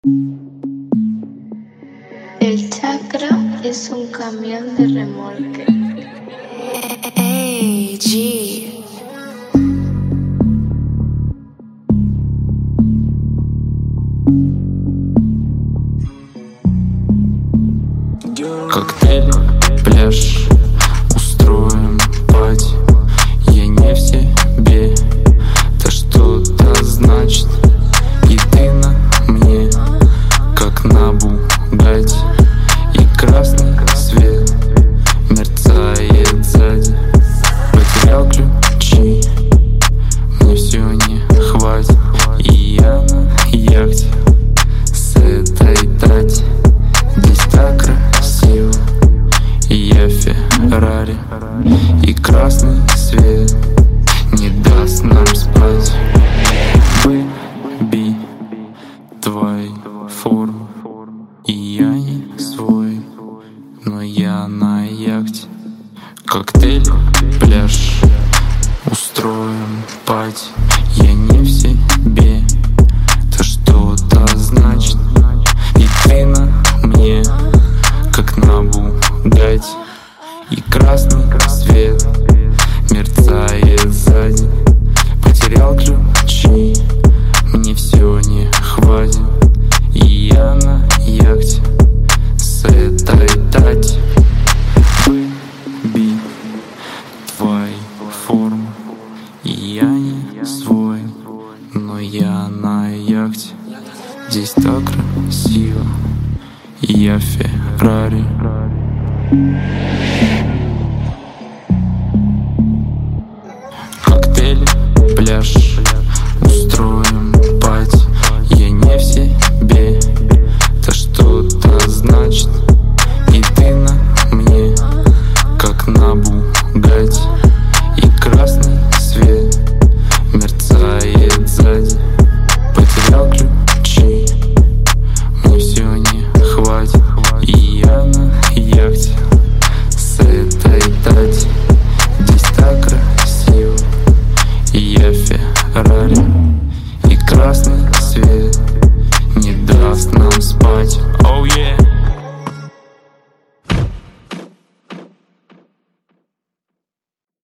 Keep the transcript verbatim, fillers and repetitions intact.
El chakra es un camión de remolque. A G. Коктейль, пляж, устроим пати. Я не в себе, это что-то значит. И ты на мне, как на Бугатти. И красный свет мерцает сзади. Потерял ключи, мне все не хватит. И я на яхте с этой тати. Здесь так красиво, и я Феррари. И красный свет не даст нам спать. Бэби, твои формы, и я не свой, но я на яхте. Коктейль, пляж, устроим пати. Я не в себе, это что-то значит. И ты на мне, как на Бугатти. И красный свет мерцает сзади. Потерял ключи, мне все не хватит. И я на яхте с этой тати. Бэби, твои формы, и я не свой, но я на яхте. Здесь так красиво, и я Феррари. Коктейль, пляж, устроим пати. Я не в себе, это что-то значит. И ты на мне, как на Бугатти. И красный свет мерцает сзади. Потерял ключи, мне все не хватит. И я на яхте с этой тати. Здесь так красиво, и я Феррари. И красный свет